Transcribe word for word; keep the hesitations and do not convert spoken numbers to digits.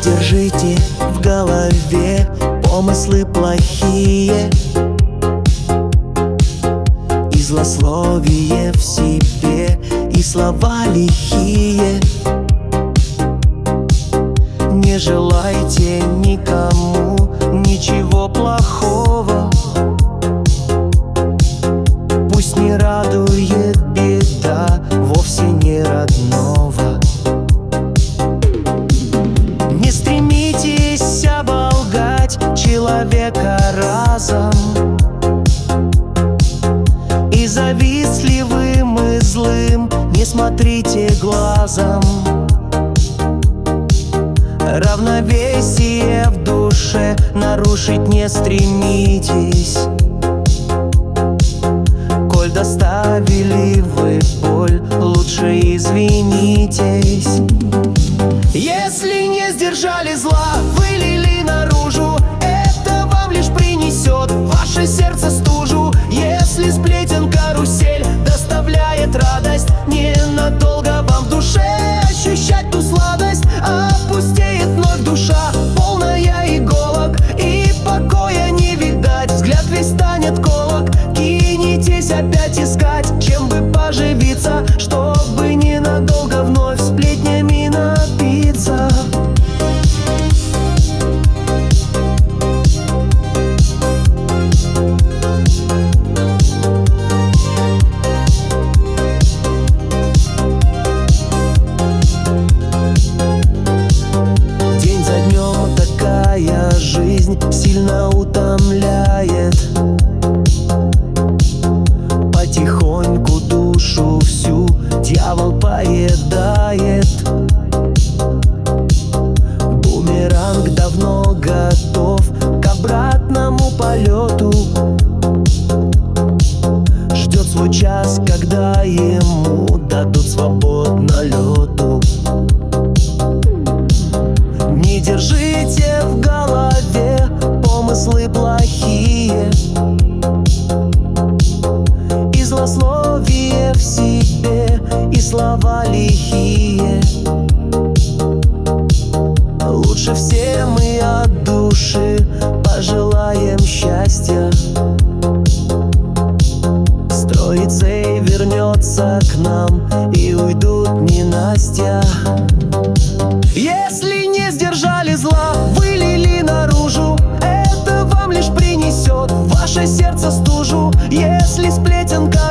Держите в голове помыслы плохие и злословие в себе, и слова лихие. Не желайте никому ничего плохого, пусть не радует беда вовсе не родного. Не стремитесь оболгать человека разом, и завистливым и злым не смотрите глазом. Равновесие в душе нарушить не стремитесь. Коль доставили вы боль, лучше извинитесь. Если не сдержали зла, вылили наружу, это вам лишь принесет ваше сердце стужу. Если сплетен карусель доставляет радость, ненадолго вам в душе ощущать ту сладость. Опустеет вновь душа, полная иголок, и покоя не видать, взгляд весь станет колок. Кинетесь опять искать, чем бы поживиться, чтобы ненадолго вновь сплетнями напиться. Жизнь сильно утомляет, потихоньку душу всю дьявол поедает. Бумеранг давно готов к обратному полету, ждет свой час, когда ему дадут свободно лету. Не держите в голове помыслы плохие и злословие в себе, и слова лихие. Лучше все мы от души пожелаем счастья, строится и вернется к нам, и уйдут ненастья. Если не сдержали зла, вылили наружу, это вам лишь принесет ваше сердце стужу. Если сплетенка